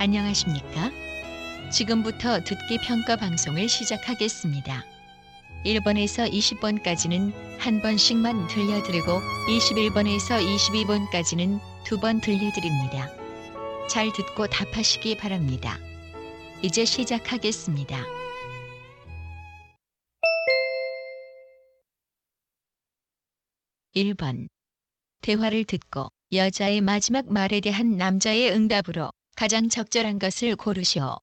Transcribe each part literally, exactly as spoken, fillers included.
안녕하십니까? 지금부터 듣기 평가 방송을 시작하겠습니다. 일 번에서 이십 번까지는 한 번씩만 들려드리고 이십일 번에서 이십이 번까지는 두 번 들려드립니다. 잘 듣고 답하시기 바랍니다. 이제 시작하겠습니다. 일 번. 대화를 듣고 여자의 마지막 말에 대한 남자의 응답으로 가장 적절한 것을 고르시오.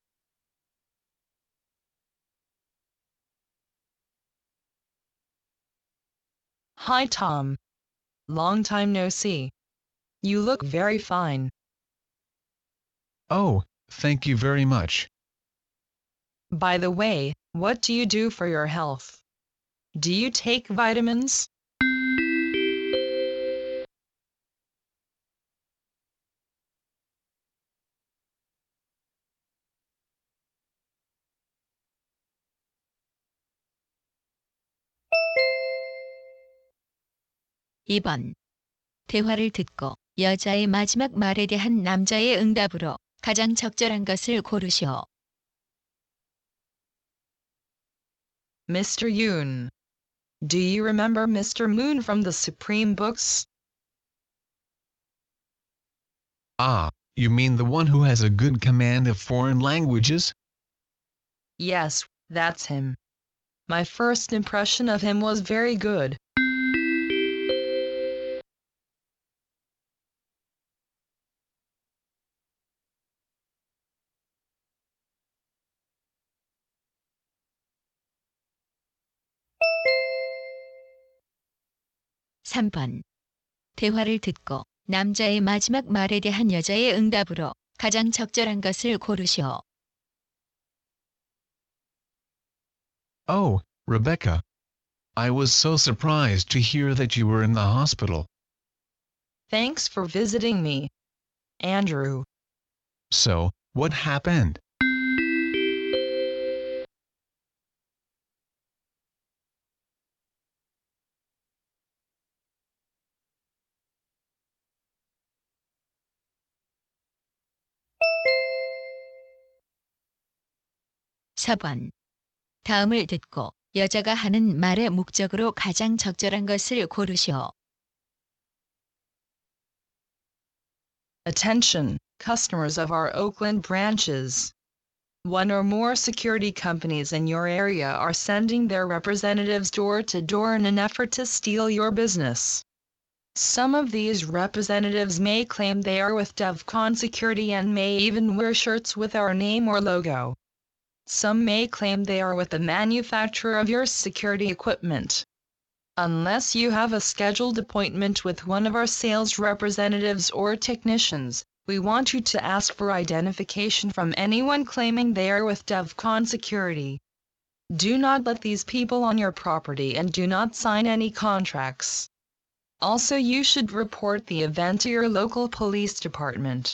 Hi Tom. Long time no see. You look very fine. Oh, thank you very much. By the way, what do you do for your health? Do you take vitamins? 이 번. 대화를 듣고 여자의 마지막 말에 대한 남자의 응답으로 가장 적절한 것을 고르시오. Mister Yoon. Do you remember Mister Moon from the Supreme Books? Ah, you mean the one who has a good command of foreign languages? Yes, that's him. My first impression of him was very good. 삼 번. 대화를 듣고 남자의 마지막 말에 대한 여자의 응답으로 가장 적절한 것을 고르시오. Oh, Rebecca. I was so surprised to hear that you were in the hospital. Thanks for visiting me, Andrew. So, what happened? 사 번. 다음을 듣고 여자가 하는 말의 목적으로 가장 적절한 것을 고르시오. Attention, customers of our Oakland branches. One or more security companies in your area are sending their representatives door to door in an effort to steal your business. Some of these representatives may claim they are with DevCon Security and may even wear shirts with our name or logo. Some may claim they are with the manufacturer of your security equipment. Unless you have a scheduled appointment with one of our sales representatives or technicians, we want you to ask for identification from anyone claiming they are with DevCon Security. Do not let these people on your property and do not sign any contracts. Also, you should report the event to your local police department.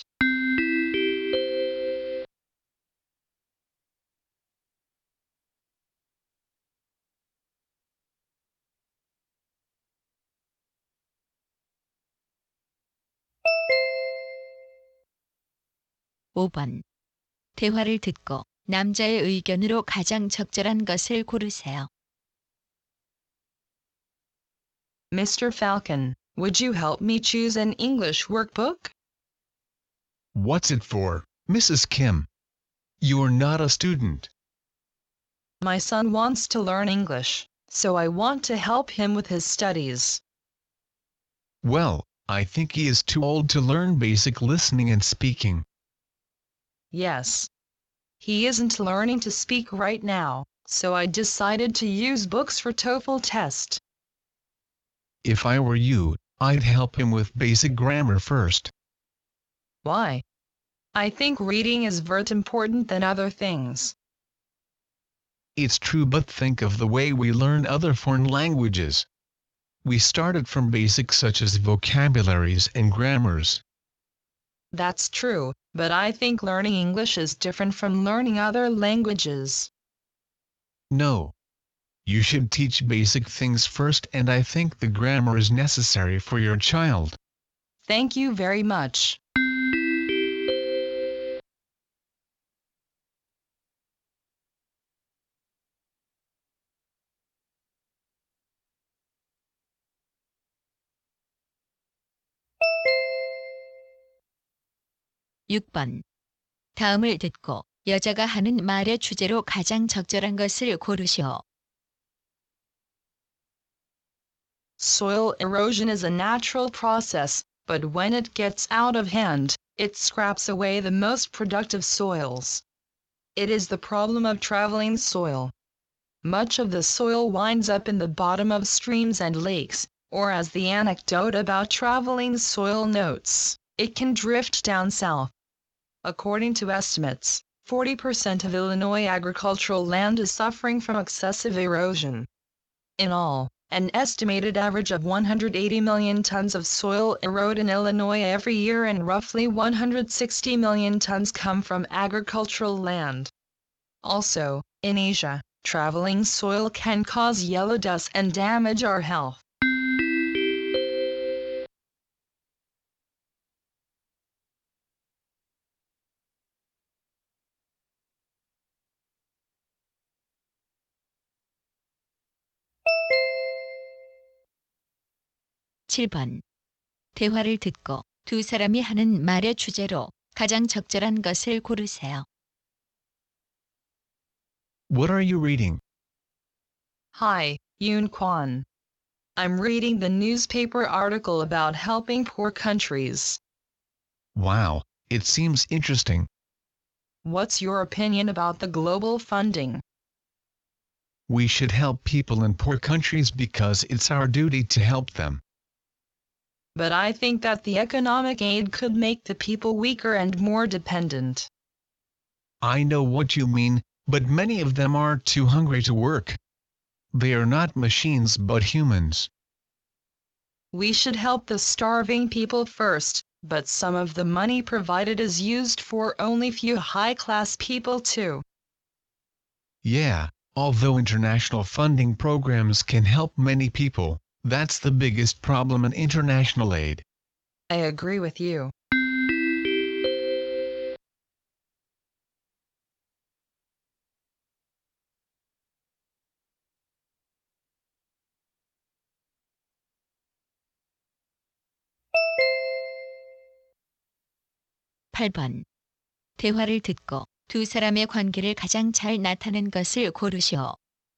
오 번. 대화를 듣고 남자의 의견으로 가장 적절한 것을 고르세요. Mister Falcon, would you help me choose an English workbook? What's it for, Missus Kim? You're not a student. My son wants to learn English, so I want to help him with his studies. Well, I think he is too old to learn basic listening and speaking. Yes. He isn't learning to speak right now, so I decided to use books for TOEFL test. If I were you, I'd help him with basic grammar first. Why? I think reading is very important than other things. It's true, but think of the way we learn other foreign languages. We started from basics such as vocabularies and grammars. That's true, but I think learning English is different from learning other languages. No. You should teach basic things first, and I think the grammar is necessary for your child. Thank you very much. 육 번. 다음을 듣고 여자가 하는 말의 주제로 가장 적절한 것을 고르시오. Soil erosion is a natural process, but when it gets out of hand, it scraps away the most productive soils. It is the problem of traveling soil. Much of the soil winds up in the bottom of streams and lakes, or as the anecdote about traveling soil notes, it can drift down south. According to estimates, forty percent of Illinois agricultural land is suffering from excessive erosion. In all, an estimated average of one hundred eighty million tons of soil erode in Illinois every year, and roughly one hundred sixty million tons come from agricultural land. Also, in Asia, traveling soil can cause yellow dust and damage our health. 칠 번. 대화를 듣고 두 사람이 하는 말의 주제로 가장 적절한 것을 고르세요. What are you reading? Hi, Yoon Kwan. I'm reading the newspaper article about helping poor countries. Wow, it seems interesting. What's your opinion about the global funding? We should help people in poor countries because it's our duty to help them. But I think that the economic aid could make the people weaker and more dependent. I know what you mean, but many of them are too hungry to work. They are not machines but humans. We should help the starving people first, but some of the money provided is used for only few high-class people too. Yeah, although international funding programs can help many people, that's the biggest problem in international aid. I agree with you. 팔 번. 대화를 듣고 두 사람의 관계를 가장 잘 나타낸 것을 고르시오.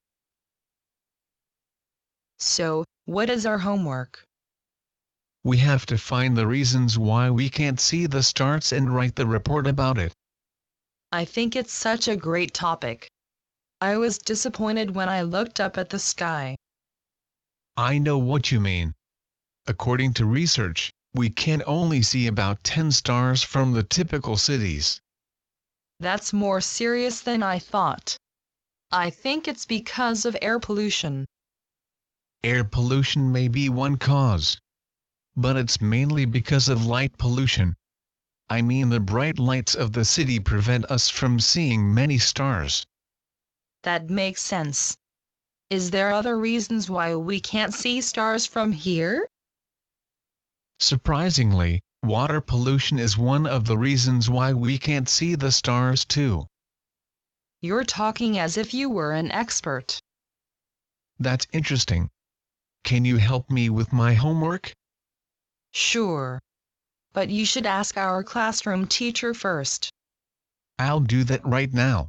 So, what is our homework? We have to find the reasons why we can't see the stars and write the report about it. I think it's such a great topic. I was disappointed when I looked up at the sky. I know what you mean. According to research, we can only see about ten stars from the typical cities. That's more serious than I thought. I think it's because of air pollution. Air pollution may be one cause, but it's mainly because of light pollution. I mean, the bright lights of the city prevent us from seeing many stars. That makes sense. Is there other reasons why we can't see stars from here? Surprisingly, water pollution is one of the reasons why we can't see the stars too. You're talking as if you were an expert. That's interesting. Can you help me with my homework? Sure. But you should ask our classroom teacher first. I'll do that right now.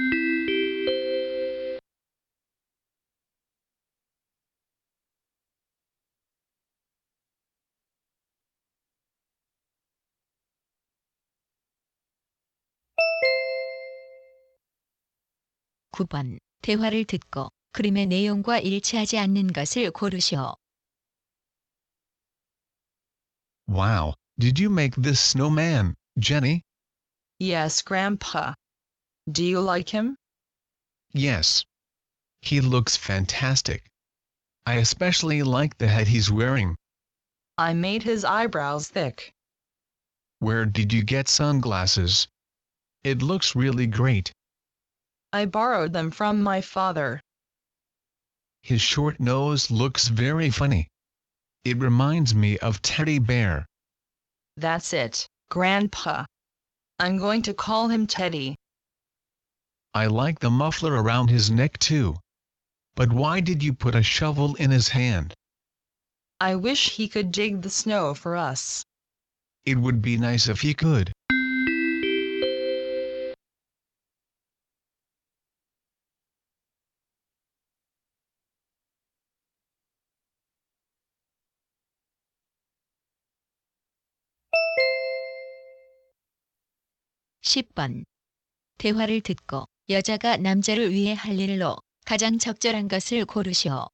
구 번. 대화를 듣고 그림의 내용과 일치하지 않는 것을 고르시오. Wow, did you make this snowman, Jenny? Yes, Grandpa. Do you like him? Yes. He looks fantastic. I especially like the hat he's wearing. I made his eyebrows thick. Where did you get sunglasses? It looks really great. I borrowed them from my father. His short nose looks very funny. It reminds me of Teddy Bear. That's it, Grandpa. I'm going to call him Teddy. I like the muffler around his neck too. But why did you put a shovel in his hand? I wish he could dig the snow for us. It would be nice if he could. 십 번. 대화를 듣고 여자가 남자를 위해 할 일로 가장 적절한 것을 고르시오.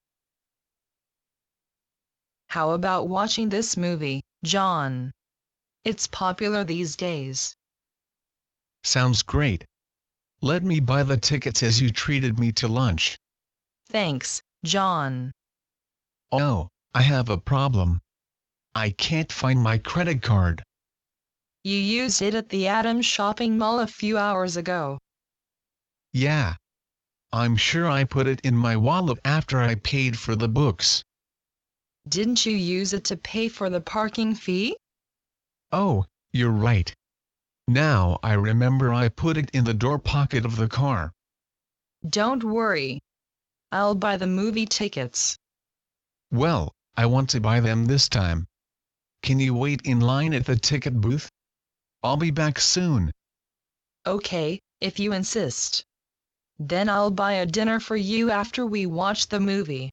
How about watching this movie, John? It's popular these days. Sounds great. Let me buy the tickets as you treated me to lunch. Thanks, John. Oh, I have a problem. I can't find my credit card. You used it at the Adams shopping mall a few hours ago. Yeah. I'm sure I put it in my wallet after I paid for the books. Didn't you use it to pay for the parking fee? Oh, you're right. Now I remember I put it in the door pocket of the car. Don't worry. I'll buy the movie tickets. Well, I want to buy them this time. Can you wait in line at the ticket booth? I'll be back soon. Okay, if you insist. Then I'll buy a dinner for you after we watch the movie.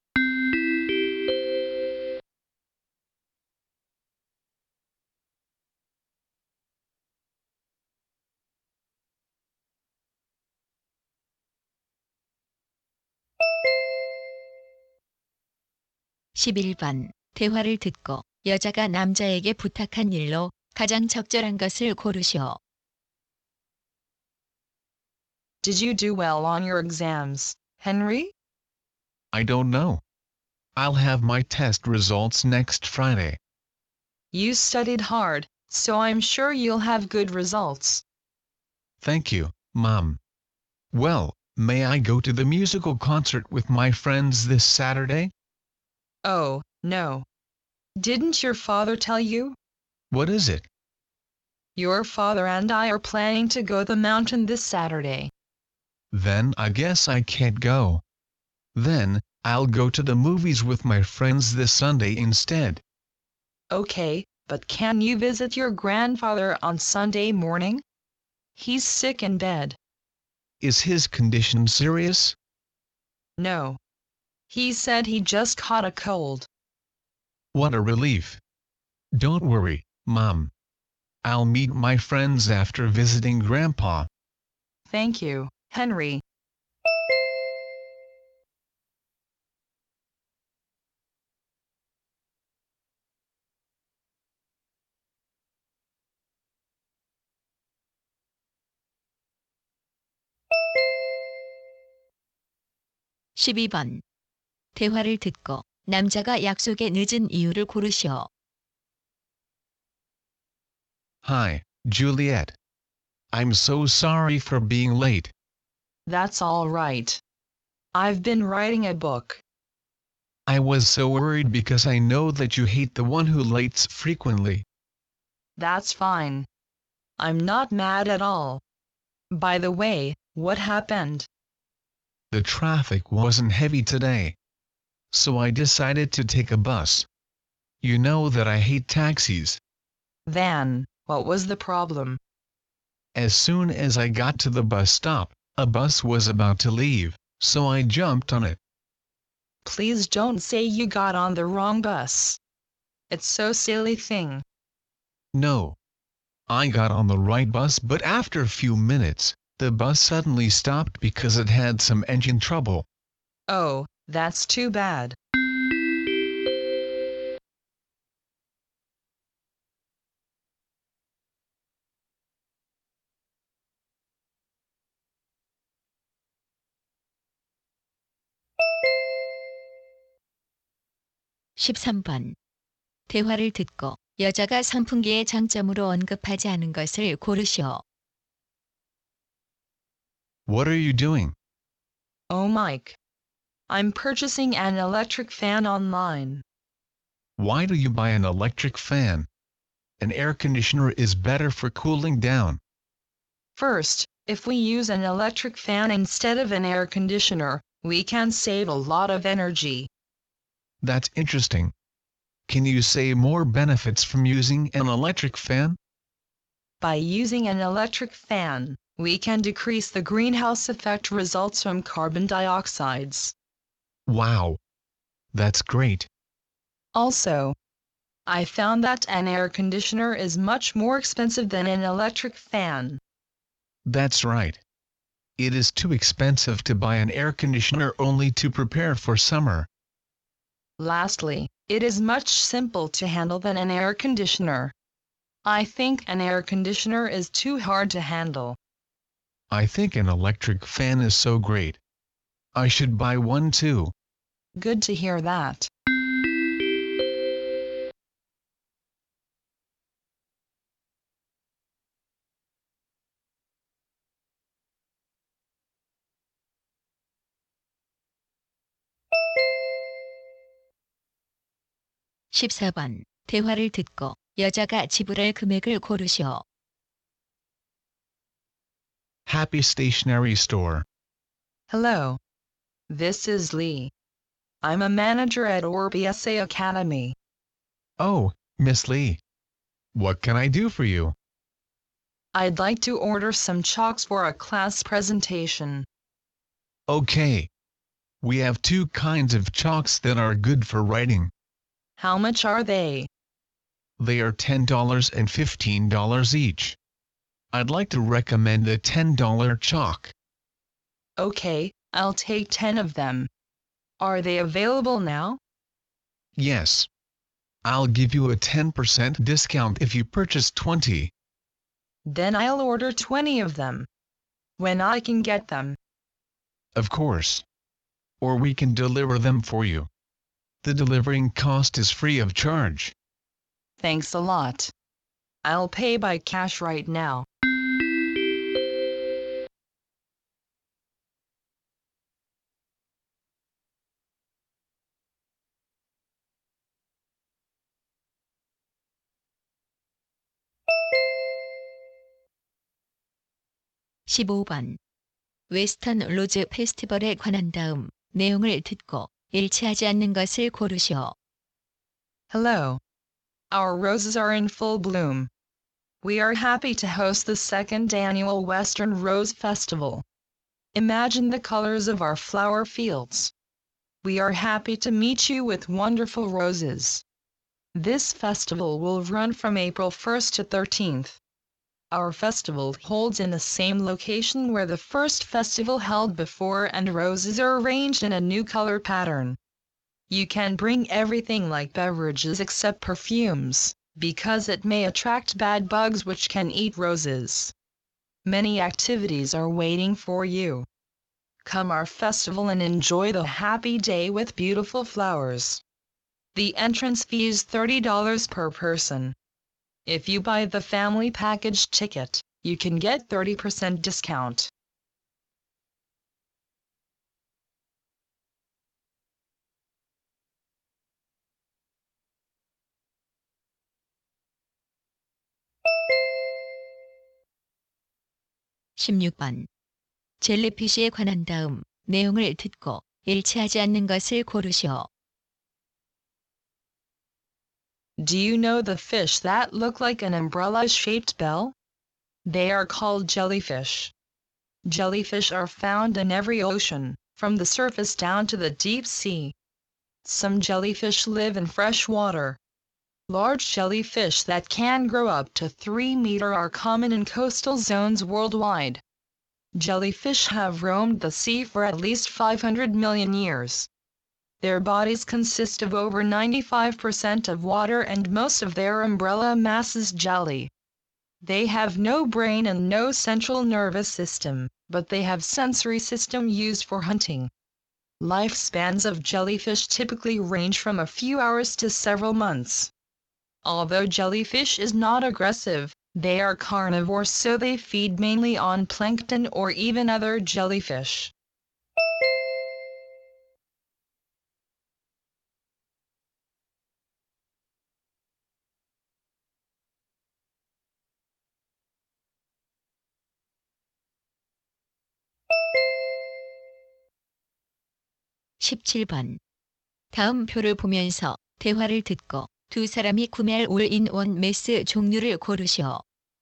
십일 번. 대화를 듣고 여자가 남자에게 부탁한 일로 가장 적절한 것을 고르시오. Did you do well on your exams, Henry? I don't know. I'll have my test results next Friday. You studied hard, so I'm sure you'll have good results. Thank you, Mom. Well, may I go to the musical concert with my friends this Saturday? Oh, no. Didn't your father tell you? What is it? Your father and I are planning to go the mountain this Saturday. Then I guess I can't go. Then, I'll go to the movies with my friends this Sunday instead. Okay, but can you visit your grandfather on Sunday morning? He's sick in bed. Is his condition serious? No. He said he just caught a cold. What a relief. Don't worry, Mom. I'll meet my friends after visiting Grandpa. Thank you, Henry. 십이 번. 대화를 듣고 남자가 약속에 늦은 이유를 고르시오. Hi, Juliet. I'm so sorry for being late. That's all right. I've been writing a book. I was so worried because I know that you hate the one who lates frequently. That's fine. I'm not mad at all. By the way, what happened? The traffic wasn't heavy today. So I decided to take a bus. You know that I hate taxis. Then, what was the problem? As soon as I got to the bus stop, a bus was about to leave, so I jumped on it. Please don't say you got on the wrong bus. It's so silly thing. No. I got on the right bus, but after a few minutes, the bus suddenly stopped because it had some engine trouble. Oh, that's too bad. 십삼 번. 대화를 듣고 여자가 선풍기의 장점으로 언급하지 않은 것을 고르시오. What are you doing? Oh, Mike. I'm purchasing an electric fan online. Why do you buy an electric fan? An air conditioner is better for cooling down. First, if we use an electric fan instead of an air conditioner, we can save a lot of energy. That's interesting. Can you say more benefits from using an electric fan? By using an electric fan, we can decrease the greenhouse effect results from carbon dioxides. Wow. That's great. Also, I found that an air conditioner is much more expensive than an electric fan. That's right. It is too expensive to buy an air conditioner only to prepare for summer. Lastly, it is much simpler to handle than an air conditioner. I think an air conditioner is too hard to handle. I think an electric fan is so great. I should buy one too. Good to hear that. 십사 번. 대화를 듣고 여자가 지불할 금액을 고르시오. Happy Stationery Store. Hello. This is Lee. I'm a manager at Orby Essay Academy. Oh, Miss Lee. What can I do for you? I'd like to order some chalks for a class presentation. Okay. We have two kinds of chalks that are good for writing. How much are they? They are ten dollars and fifteen dollars each. I'd like to recommend a ten dollar chalk. Okay, I'll take ten of them. Are they available now? Yes. I'll give you a ten percent discount if you purchase twenty. Then I'll order twenty of them. When I can get them? Of course. Or we can deliver them for you. The delivering cost is free of charge. Thanks a lot. I'll pay by cash right now. 십오 번. 웨스턴 로즈 페스티벌에 관한 다음 내용을 듣고 일치하지 않는 것을 고르시오. Hello. Our roses are in full bloom. We are happy to host the second annual Western Rose Festival. Imagine the colors of our flower fields. We are happy to meet you with wonderful roses. This festival will run from April first to thirteenth. Our festival holds in the same location where the first festival held before, and roses are arranged in a new color pattern. You can bring everything like beverages except perfumes, because it may attract bad bugs which can eat roses. Many activities are waiting for you. Come our festival and enjoy the happy day with beautiful flowers. The entrance fee is thirty dollars per person. If you buy the family package ticket, you can get thirty percent discount. 십육 번. 젤리피쉬에 관한 다음 내용을 듣고 일치하지 않는 것을 고르시오. Do you know the fish that look like an umbrella-shaped bell? They are called jellyfish. Jellyfish are found in every ocean, from the surface down to the deep sea. Some jellyfish live in fresh water. Large jellyfish that can grow up to three meters are common in coastal zones worldwide. Jellyfish have roamed the sea for at least five hundred million years. Their bodies consist of over ninety-five percent of water, and most of their umbrella mass is jelly. They have no brain and no central nervous system, but they have sensory system used for hunting. Lifespans of jellyfish typically range from a few hours to several months. Although jellyfish is not aggressive, they are carnivores, so they feed mainly on plankton or even other jellyfish. 십칠 번. 다음 표를 보면서 대화를 듣고 두 사람이 구매할 올인원 메스 종류를 고르시오.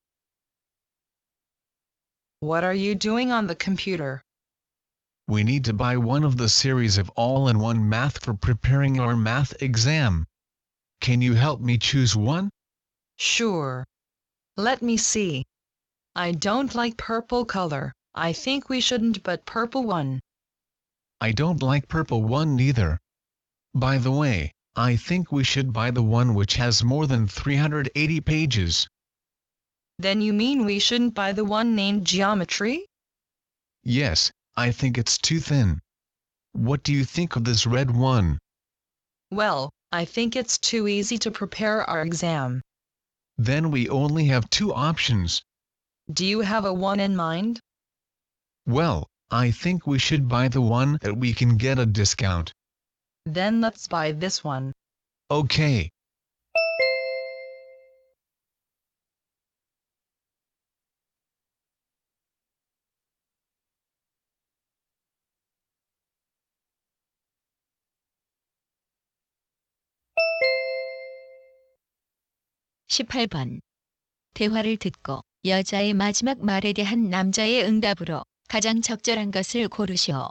What are you doing on the computer? We need to buy one of the series of all-in-one math for preparing our math exam. Can you help me choose one? Sure. Let me see. I don't like purple color. I think we shouldn't but purple one. I don't like purple one neither. By the way, I think we should buy the one which has more than three hundred eighty pages. Then you mean we shouldn't buy the one named Geometry? Yes, I think it's too thin. What do you think of this red one? Well, I think it's too easy to prepare our exam. Then we only have two options. Do you have a one in mind? Well, I think we should buy the one that we can get a discount. Then let's buy this one. Okay. 십팔 번. 대화를 듣고 여자의 마지막 말에 대한 남자의 응답으로 가장 적절한 것을 고르시오.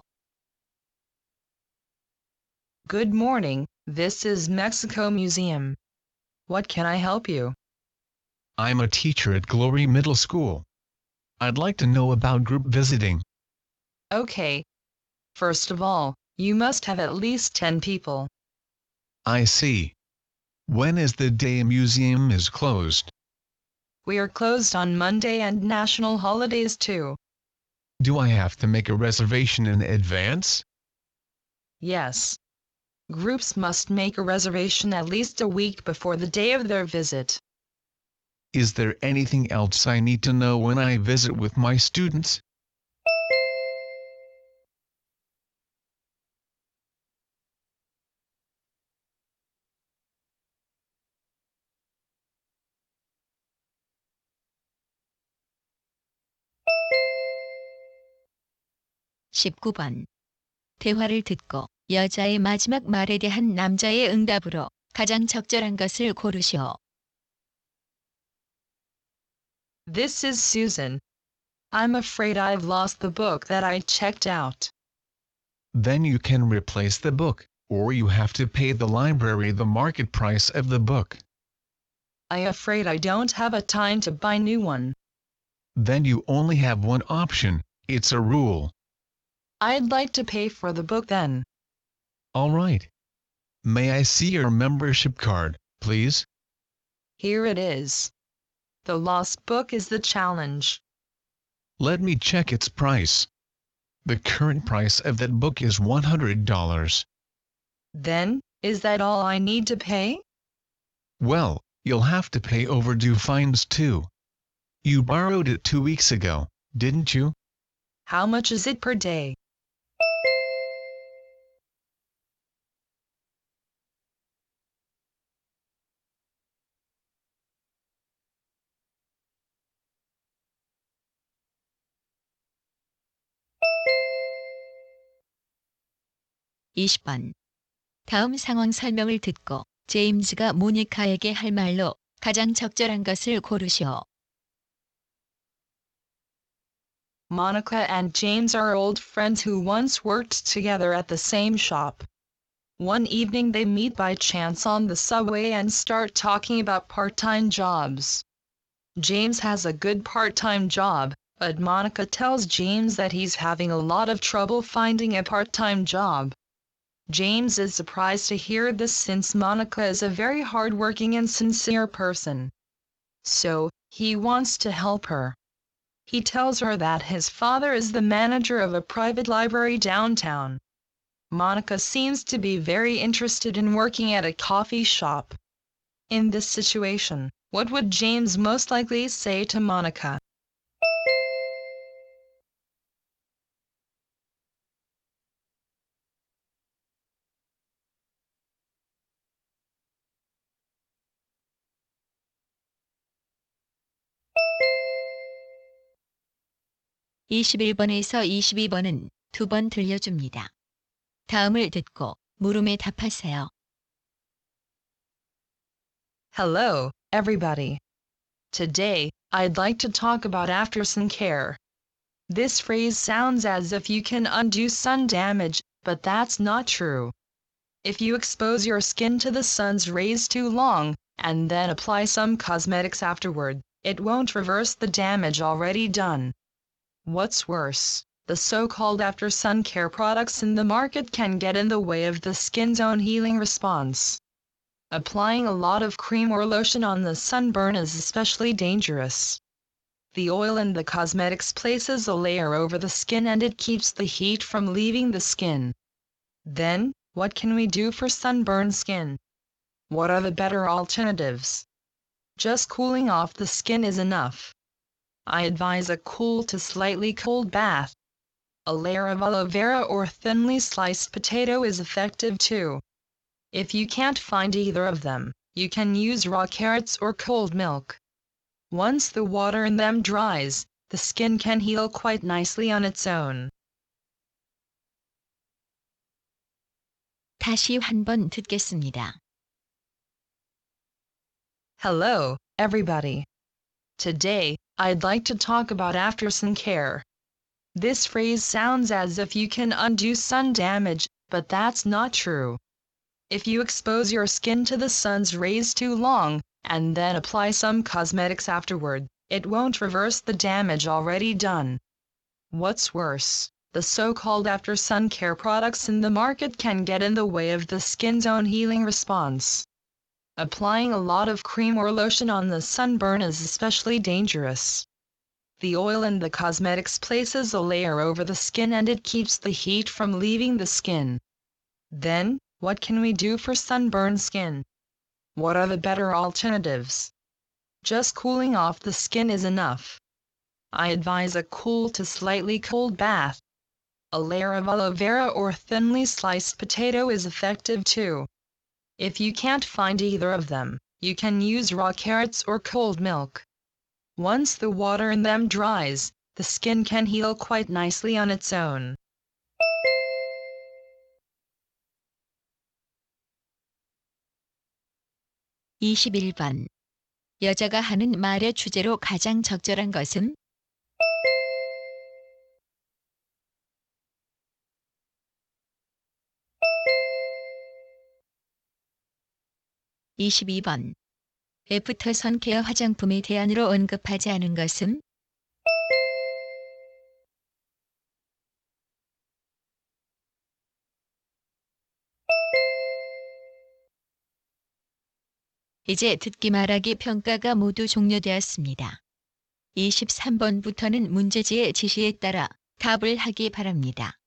Good morning, this is Mexico Museum. What can I help you? I'm a teacher at Glory Middle School. I'd like to know about group visiting. Okay. First of all, you must have at least ten people. I see. When is the day a museum is closed? We are closed on Monday and national holidays too. Do I have to make a reservation in advance? Yes. Groups must make a reservation at least a week before the day of their visit. Is there anything else I need to know when I visit with my students? 십구 번. 대화를 듣고 여자의 마지막 말에 대한 남자의 응답으로 가장 적절한 것을 고르시오. This is Susan. I'm afraid I've lost the book that I checked out. Then you can replace the book, or you have to pay the library the market price of the book. I'm afraid I don't have a time to buy new one. Then you only have one option. It's a rule. I'd like to pay for the book then. All right. May I see your membership card, please? Here it is. The lost book is the challenge. Let me check its price. The current price of that book is one hundred dollars. Then, is that all I need to pay? Well, you'll have to pay overdue fines too. You borrowed it two weeks ago, didn't you? How much is it per day? 이십 번. 다음 상황 설명을 듣고 제임스가 모니카에게 할 말로 가장 적절한 것을 고르시오. Monica and James are old friends who once worked together at the same shop. One evening they meet by chance on the subway and start talking about part-time jobs. James has a good part-time job, but Monica tells James that he's having a lot of trouble finding a part-time job. James is surprised to hear this since Monica is a very hard-working and sincere person. So, he wants to help her. He tells her that his father is the manager of a private library downtown. Monica seems to be very interested in working at a coffee shop. In this situation, what would James most likely say to Monica? 이십일 번에서 이십이 번은 두 번 들려줍니다. 다음을 듣고 물음에 답하세요. Hello, everybody. Today, I'd like to talk about after-sun care. This phrase sounds as if you can undo sun damage, but that's not true. If you expose your skin to the sun's rays too long, and then apply some cosmetics afterward, It won't reverse the damage already done. What's worse, the so-called after-sun care products in the market can get in the way of the skin's own healing response. Applying a lot of cream or lotion on the sunburn is especially dangerous. The oil in the cosmetics places a layer over the skin and it keeps the heat from leaving the skin. Then, what can we do for sunburned skin? What are the better alternatives? Just cooling off the skin is enough. I advise a cool to slightly cold bath. A layer of aloe vera or thinly sliced potato is effective too. If you can't find either of them, you can use raw carrots or cold milk. Once the water in them dries, the skin can heal quite nicely on its own. 다시 한번 듣겠습니다. Hello, everybody. Today, I'd like to talk about after-sun care. This phrase sounds as if you can undo sun damage, but that's not true. If you expose your skin to the sun's rays too long, and then apply some cosmetics afterward, it won't reverse the damage already done. What's worse, the so-called after-sun care products in the market can get in the way of the skin's own healing response. Applying a lot of cream or lotion on the sunburn is especially dangerous. The oil in the cosmetics places a layer over the skin and it keeps the heat from leaving the skin. Then, what can we do for sunburned skin? What are the better alternatives? Just cooling off the skin is enough. I advise a cool to slightly cold bath. A layer of aloe vera or thinly sliced potato is effective too. If you can't find either of them, you can use raw carrots or cold milk. Once the water in them dries, the skin can heal quite nicely on its own. 이십일 번. 여자가 하는 말의 주제로 가장 적절한 것은? 이십이 번. 애프터 선케어 화장품의 대안으로 언급하지 않은 것은? 이제 듣기 말하기 평가가 모두 종료되었습니다. 이십삼 번부터는 문제지의 지시에 따라 답을 하기 바랍니다.